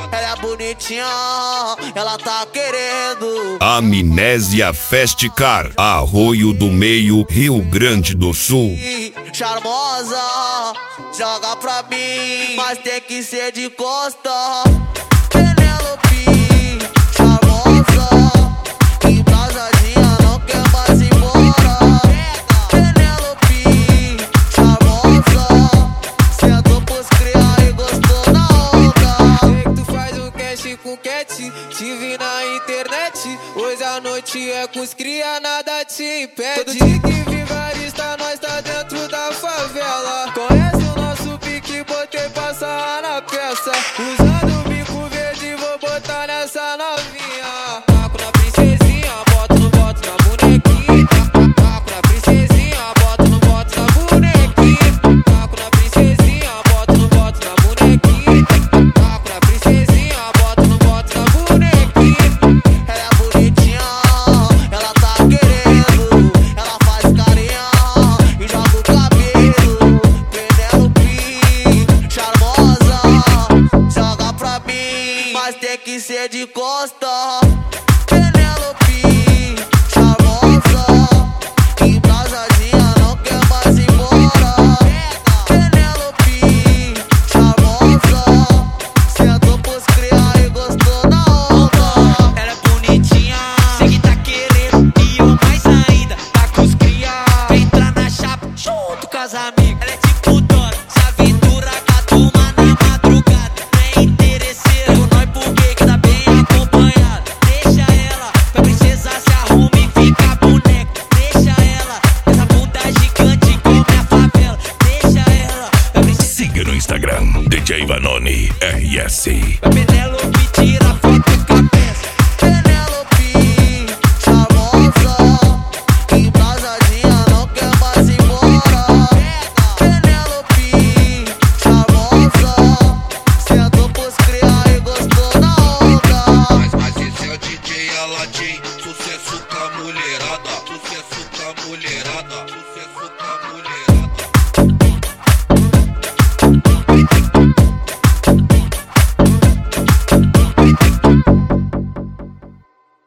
Ela é bonitinha, ela tá querendo. Amnésia Festcar, Arroio do Meio, Rio Grande do Sul. Charmosa, joga pra mim, mas tem que ser de costa. Penelope, charmosa, embrasadinha, não quer mais ir embora. Penelope, charmosa, sentou pros criar e gostou na onda. Sei que tu faz um cash com cat, te vi na internet. Hoje a noite é com os cria, nada te impede. Todo dia que vigarista, nós tá dentro da favela. Conhece o nosso pique, botei pra sarrar na peça. Usando o bico verde, vou botar nessa novinha. Taco na princesinha, bota no boto na bonequinha. Taco na princesinha, bota no boto na bonequinha. Taco na princesinha, bota no boto na bonequinha. Taco na princesinha, bota no boto na bonequinha. Ela é bonitinha, ela tá querendo. Ela faz carinha e joga o cabelo. Penelope, charmosa, joga pra mim, mas tem que ser de costa. Penelope, charmosa, embrasadinha, não quer mais ir embora. Penelope, charmosa, sentou pros criar e gostou na onda. Ela é bonitinha, sei que tá querendo. E eu mais ainda, tá com os cria. Vem entrar na chapa, junto com as amigas. Ela é tipo Dora, se aventura com a turma na madrugada. Não é interesseira, eu nós porque que tá bem acompanhada. Deixa ela, pra princesa se arruma e fica boneca. Deixa ela, essa bunda gigante come a favela. Deixa ela, pra princesa. Siga no Instagram, DJ Vanoni RS.